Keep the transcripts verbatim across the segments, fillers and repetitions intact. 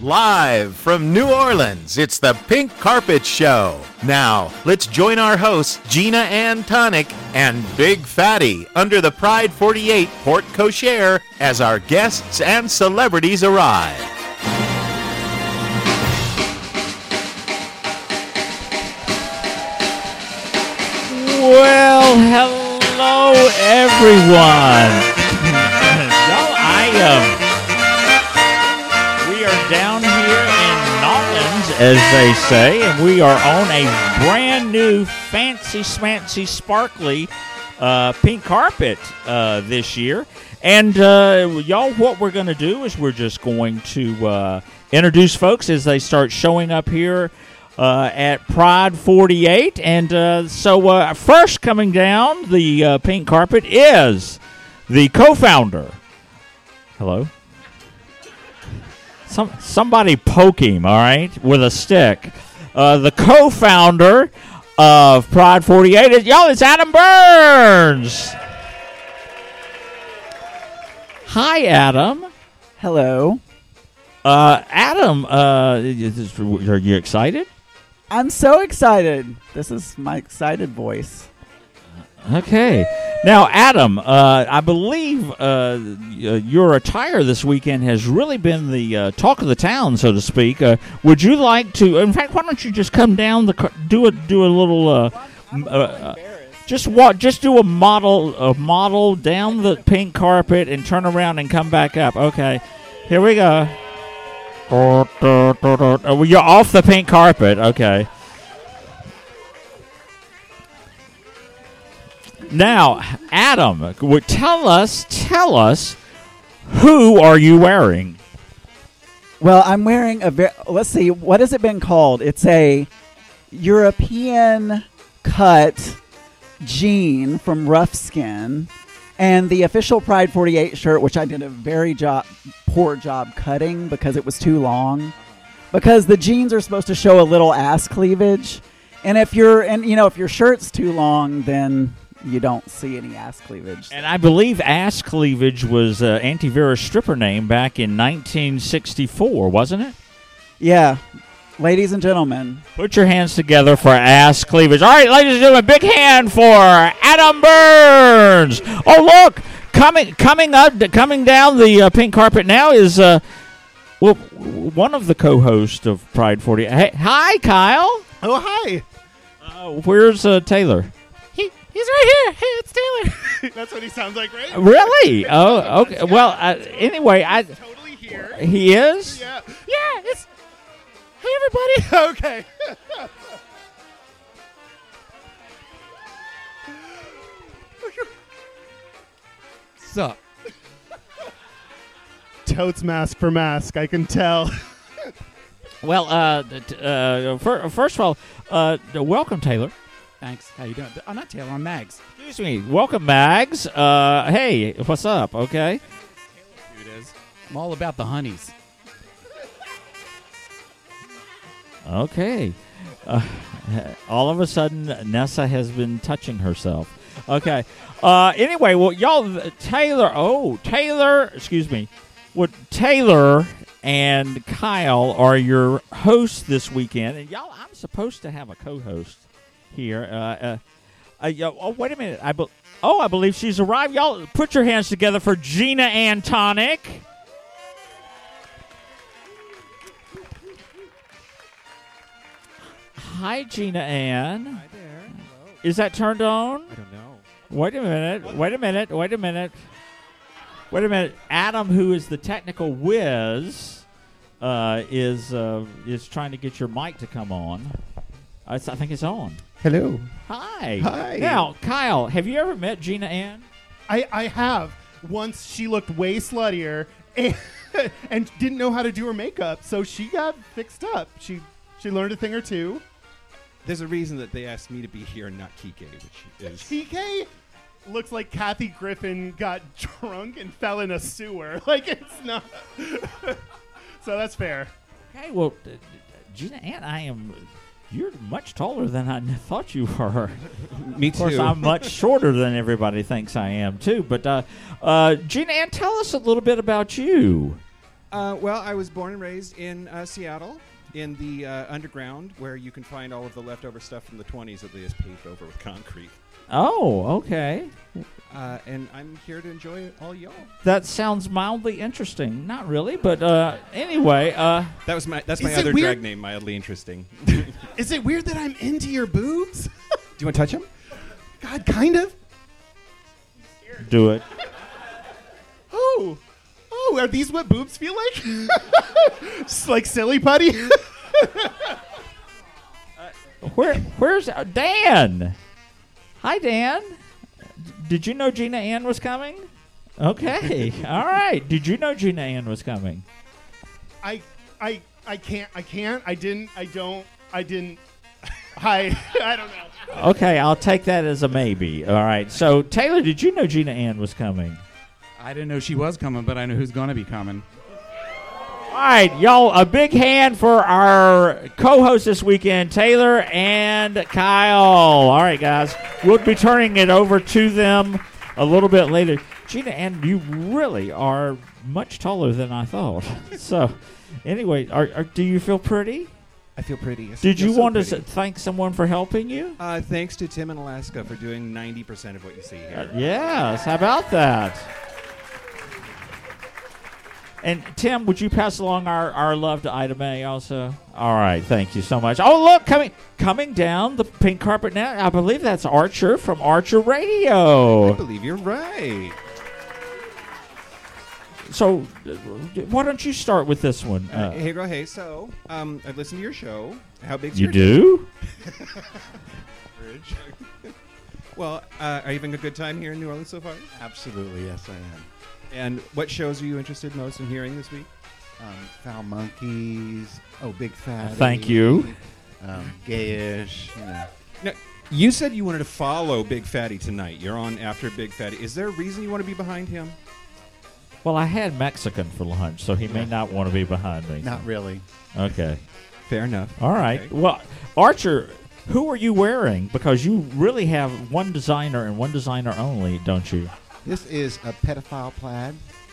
Live from New Orleans, it's the Pink Carpet Show. Now, let's join our hosts, Gina Ann Tonic and Big Fatty, under the Pride forty-eight Porte Cochere as our guests and celebrities arrive. Well, hello, everyone. Y'all, I, um, we are down here in Nolens, as they say, and we are on a brand new, fancy, smancy, sparkly uh, pink carpet uh, this year. And, uh, y'all, what we're going to do is we're just going to uh, introduce folks as they start showing up here Uh, at Pride forty-eight. And uh, so uh, first coming down the uh, pink carpet is the co-founder. Hello? Some Somebody poke him, all right, with a stick. Uh, the co-founder of Pride forty-eight, is, y'all, it's Adam Burns. Hi, Adam. Hello. Uh, Adam, uh, are you excited? I'm so excited. This is my excited voice. Okay. Now, Adam, uh, I believe uh, your attire this weekend has really been the uh, talk of the town, so to speak. Uh, would you like to? In fact, why don't you just come down the car, do a do a little uh, uh, uh, just walk, just do a model a model down the pink carpet and turn around and come back up. Okay. Here we go. Oh, you're off the pink carpet. Okay. Now, Adam, tell us, tell us, who are you wearing? Well, I'm wearing a very, let's see, what has it been called? It's a European cut jean from Rough Skin. And the official Pride forty-eight shirt, which I did a very job, poor job cutting because it was too long. Because the jeans are supposed to show a little ass cleavage. And if you're, and you know, if your shirt's too long, then you don't see any ass cleavage. And I believe ass cleavage was uh, Auntie Vera's stripper name back in nineteen sixty-four, wasn't it? Yeah. Ladies and gentlemen, put your hands together for ass cleavage. All right, ladies and gentlemen, big hand for Adam Burns. Oh, look, coming coming up, coming down the uh, pink carpet now is uh, well, one of the co-hosts of Pride forty. Hey, hi, Kyle. Oh, hi. Uh, where's uh, Taylor? He he's right here. Hey, it's Taylor. That's what he sounds like, right? Really? Oh, okay. Well, uh, anyway, I totally here. He is. Yeah. Yeah. It's. Hey, everybody. Okay. Sup? Totes mask for mask, I can tell. Well, uh, uh, for, first of all, uh, welcome, Taylor. Thanks. How you doing? I'm not Taylor. I'm Mags. Excuse me. Welcome, Mags. Uh, hey, what's up? Okay. Who it is? I'm all about the honeys. Okay. Uh, all of a sudden, Nessa has been touching herself. Okay. Uh, anyway, well, y'all, Taylor, oh, Taylor, excuse me. What Taylor and Kyle are your hosts this weekend. And y'all, I'm supposed to have a co-host here. Uh, uh, uh, oh, wait a minute. I be- oh, I believe she's arrived. Y'all, put your hands together for Gina Ann Tonic. Hi, Gina Ann. Hi there. Hello. Is that turned on? I don't know. Wait a minute. Wait a minute. Wait a minute. Wait a minute. Adam, who is the technical whiz, uh, is uh, is trying to get your mic to come on. I, I think it's on. Hello. Hi. Hi. Now, Kyle, have you ever met Gina Ann? I, I have. Once she looked way sluttier and, and didn't know how to do her makeup, so she got fixed up. She she learned a thing or two. There's a reason that they asked me to be here and not Kike, which is... T K looks like Kathy Griffin got drunk and fell in a sewer. Like, it's not... So that's fair. Okay, well, uh, Gina Ann, I am... You're much taller than I thought you were. Me too. Of course, too. I'm much shorter than everybody thinks I am, too. But, uh, uh, Gina Ann, tell us a little bit about you. Uh, well, I was born and raised in uh, Seattle, in the uh, underground, where you can find all of the leftover stuff from the twenties that they just paved over with concrete. Oh, okay. Uh, and I'm here to enjoy all y'all. That sounds mildly interesting. Not really, but uh, anyway. Uh, That was my. That's my Is it other weird- drag name. Mildly interesting. Is it weird that I'm into your boobs? Do you want to touch them? God, kind of. do it. Oh, oh, are these what boobs feel like? It's like silly putty. Where? Where's uh, Dan? Hi, Dan. D- did you know Gina Ann was coming? Okay. All right. Did you know Gina Ann was coming? I, I, I can't. I can't. I didn't. I don't. I didn't. I, I don't know. Okay, I'll take that as a maybe. All right. So, Taylor, did you know Gina Ann was coming? I didn't know she was coming, but I know who's going to be coming. All right, y'all, a big hand for our co-hosts this weekend, Taylor and Kyle. All right, guys, we'll be turning it over to them a little bit later. Gina Ann, you really are much taller than I thought. So, anyway, are, are, do you feel pretty? I feel pretty. Yes, Did you yes, so want to pretty. s- thank someone for helping you? Uh, thanks to Tim in Alaska for doing ninety percent of what you see here. Uh, yes, how about that? And Tim, would you pass along our, our love to Ida May also? All right, thank you so much. Oh, look, coming coming down the pink carpet now, I believe that's Archer from Archer I Radio. believe you're right. So, uh, why don't you start with this one? Uh, Uh, hey, girl, hey. So, um, I've listened to your show. How big's you your do? Bridge? Well, uh, are you having a good time here in New Orleans so far? Absolutely, yes, I am. And what shows are you interested most in hearing this week? Um, Foul Monkeys. Oh, Big Fatty. Thank you. Um, gayish. You know. Now, you said you wanted to follow Big Fatty tonight. You're on after Big Fatty. Is there a reason you want to be behind him? Well, I had Mexican for lunch, so he may not want to be behind me. Not really. Okay. Fair enough. All right. Okay. Well, Archer, who are you wearing? Because you really have one designer and one designer only, don't you? This is a pedophile plaid.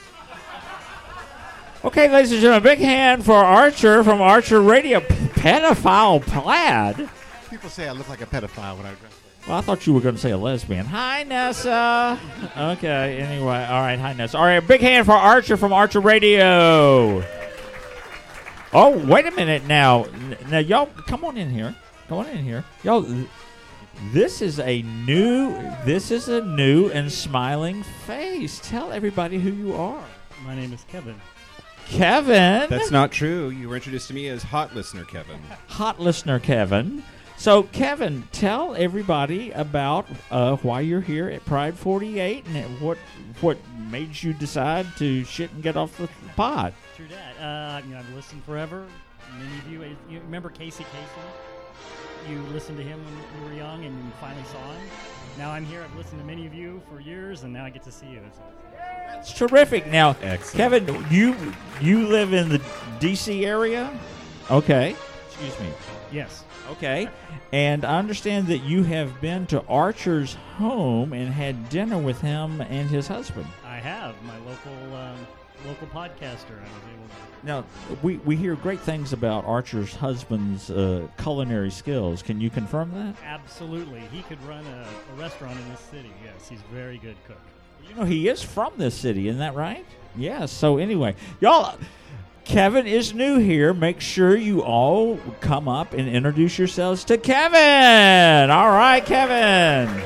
Okay, ladies and gentlemen, big hand for Archer from Archer Radio. P- pedophile plaid? People say I look like a pedophile when I dress like Well, I thought you were going to say a lesbian. Hi, Nessa. Okay, anyway. All right, hi, Nessa. All right, big hand for Archer from Archer Radio. Oh, wait a minute now. N- Now, y'all, come on in here. Come on in here. Y'all, th- this is a new, this is a new and smiling face. Tell everybody who you are. My name is Kevin. Kevin. That's not true. You were introduced to me as Hot Listener Kevin. Hot listener Kevin. So, Kevin, tell everybody about uh, why you're here at Pride forty-eight and what what made you decide to shit and get off the pot. True that. Uh, you know, I've listened forever. Many of you, uh, you remember Casey Casey? You listened to him when you were young and you finally saw him. Now I'm here. I've listened to many of you for years, and now I get to see you. It's, It's terrific. Now, Excellent. Kevin, you you live in the D C area? Okay. Excuse me. yes. Okay. And I understand that you have been to Archer's home and had dinner with him and his husband. I have my local um, local podcaster. I was able to. Now, we, we hear great things about Archer's husband's uh, culinary skills. Can you confirm that? Absolutely, he could run a, a restaurant in this city. Yes, he's a very good cook. You know, he is from this city, isn't that right? Yeah, so anyway, y'all, Kevin is new here. Make sure you all come up and introduce yourselves to Kevin. All right, Kevin.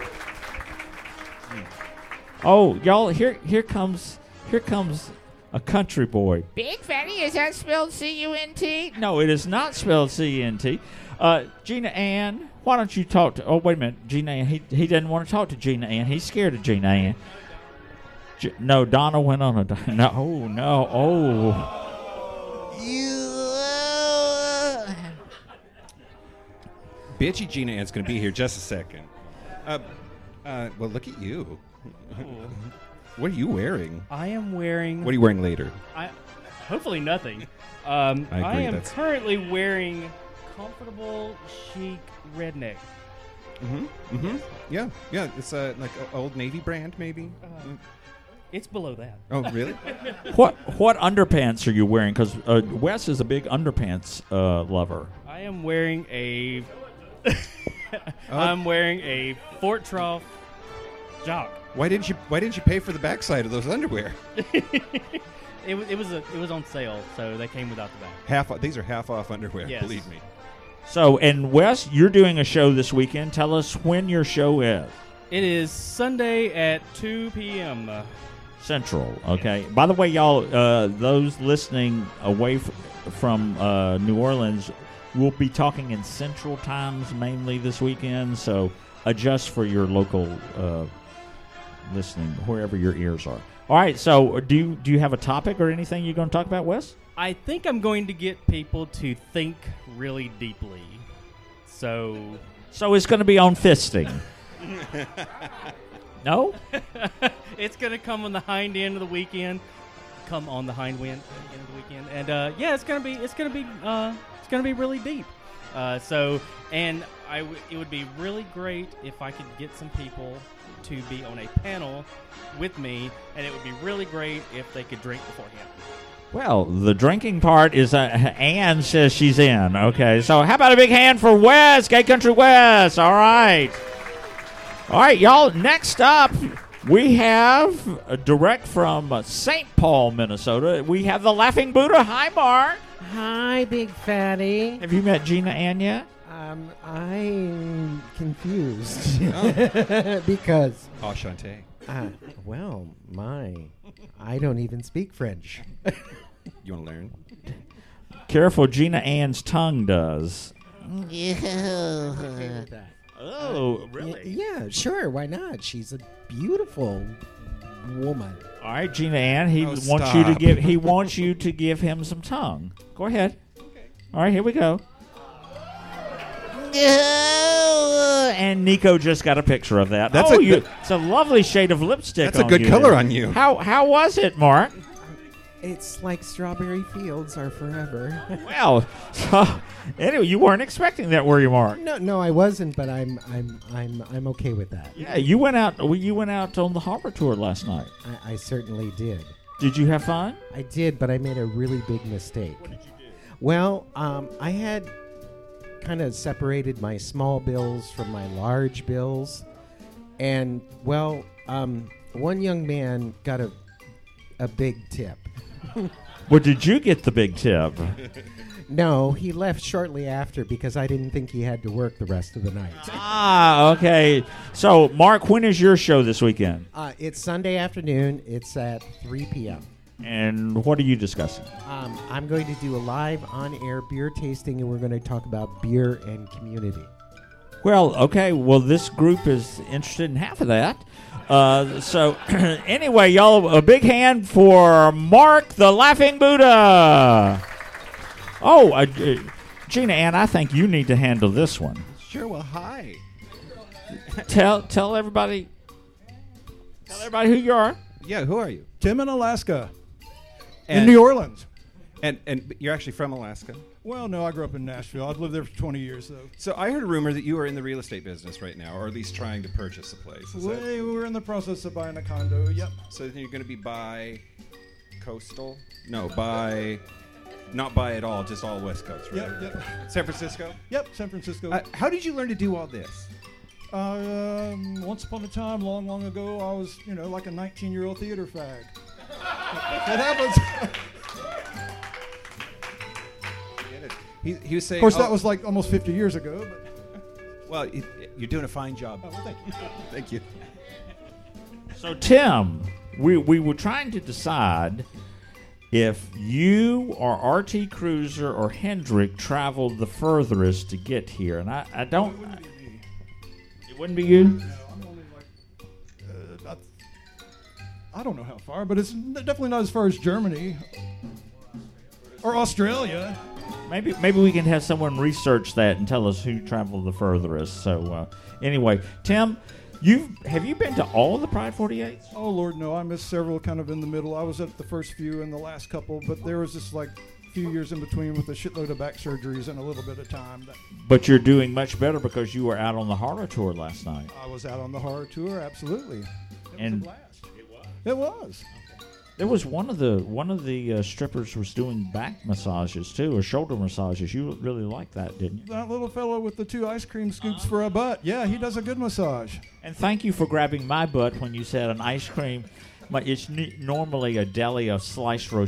Oh, y'all, here here comes here comes a country boy. Big Fatty, is that spelled C U N T? No, it is not spelled C U N T. Uh, Gina Ann, why don't you talk to... Oh, wait a minute. Gina Ann, he, he doesn't want to talk to Gina Ann. He's scared of Gina Ann. G- no, Donna went on a... di- No, oh, no, oh. Bitchy Gina Ann's going to be here just a second. Uh, uh, well, look at you. What are you wearing? I am wearing. What are you wearing later? I, hopefully nothing. Um, I agree, am that's- currently wearing comfortable, chic redneck. Mm-hmm. Mm-hmm. Yeah. Yeah. It's uh, like an old Navy brand, maybe. Uh, Mm. It's below that. Oh, really? What what underpants are you wearing? Because uh, Wes is a big underpants uh, lover. I am wearing a. I'm wearing a Fort Trough jock. Why didn't you Why didn't you pay for the backside of those underwear? It was it was a it was on sale, so they came without the back. Half. o- These are half off underwear. Yes. Believe me. So, and Wes, you're doing a show this weekend. Tell us when your show is. It is Sunday at two p.m. Uh, Central, okay. By the way, y'all, uh, those listening away f- from uh, New Orleans, we'll be talking in Central times mainly this weekend, so adjust for your local uh, listening, wherever your ears are. All right, so do you, do you have a topic or anything you're going to talk about, Wes? I think I'm going to get people to think really deeply. So, So it's going to be on fisting. No? it's going to come on the hind end of the weekend. Come on the hind wind end of the weekend, and uh, yeah, it's going to be it's going to be uh, it's going to be really deep. Uh, so, and I w- it would be really great if I could get some people to be on a panel with me, and it would be really great if they could drink beforehand. Well, the drinking part is uh, Ann says she's in. Okay, so how about a big hand for Wes, Gay Country Wes? All right. All right, y'all, next up, we have, uh, direct from uh, Saint Paul, Minnesota, we have the Laughing Buddha. Hi, Mark. Hi, Big Fatty. Have you met Gina Ann yet? Um, I'm confused because. Enchanté. Uh, well, my, I don't even speak French. You want to learn? Careful, Gina Ann's tongue does. Yeah. Oh, really? Yeah, sure. Why not? She's a beautiful woman. All right, Gina Ann, he Oh, wants you to stop. give. He wants you to give him some tongue. Go ahead. Okay. All right, here we go. And Nico just got a picture of that. That's oh, a you, good- it's a lovely shade of lipstick. That's a on good you color there. on you. How how was it, Mark? It's like strawberry fields are forever. Well, so, anyway, you weren't expecting that, were you, Mark? no, no, I wasn't, but I'm, I'm, I'm, I'm okay with that. Yeah, you went out. well, You went out on the harbor tour last night. I, I certainly did. Did you have fun? I did, but I made a really big mistake. What did you do? Well, um, I had kind of separated my small bills from my large bills, and well, um, one young man got a a big tip. Well, did you get the big tip? No, he left shortly after because I didn't think he had to work the rest of the night. Ah, okay. So, Mark, when is your show this weekend? Uh, it's Sunday afternoon. It's at three p.m. And what are you discussing? Um, I'm going to do a live on-air beer tasting, and we're going to talk about beer and community. Well, okay. Well, this group is interested in half of that. Uh, so, anyway, y'all, a big hand for Mark the Laughing Buddha. Oh, uh, uh, Gina Ann, I think you need to handle this one. Sure. Well, hi. Tell tell everybody, tell everybody who you are. Yeah. Who are you? Tim in Alaska. And, in New Orleans. And and you're actually from Alaska. Well, no, I grew up in Nashville. I've lived there for twenty years, though. So I heard a rumor that you are in the real estate business right now, or at least trying to purchase a place. Is We, that, we were in the process of buying a condo. Yep. so then you're going to be by coastal? No, by not by at all, just all West Coast, right? Yep, yep. San Francisco. Yep, San Francisco. Uh, how did you learn to do all this? Uh, um, once upon a time, long, long ago, I was, you know, like a nineteen-year-old theater fag. What happens? He, he was saying. Of course, oh, that was like almost fifty years ago. But Well, it, you're doing a fine job. oh, well, thank you. Thank you. So, Tim, we we were trying to decide if you or R T Cruiser or Hendrick traveled the furthest to get here, and I, I don't. It wouldn't be me. It wouldn't be you. No, I'm only like. Uh, about, I don't know how far, but it's n- definitely not as far as Germany or Australia. Maybe maybe we can have someone research that and tell us who traveled the furthest. So uh, anyway, Tim, you have you been to all the Pride forty-eights? Oh Lord, no! I missed several, kind of in the middle. I was at the first few and the last couple, but there was just like a few years in between with a shitload of back surgeries and a little bit of time. That But you're doing much better because you were out on the horror tour last night. I was out on the horror tour. Absolutely, it was And- a blast. It was. There was one of the one of the uh, strippers was doing back massages too, or shoulder massages. You really liked that, didn't you? That little fellow with the two ice cream scoops for a butt. Yeah, he does a good massage. And thank you for grabbing my butt when you said an ice cream. But it's n- normally a deli of sliced roast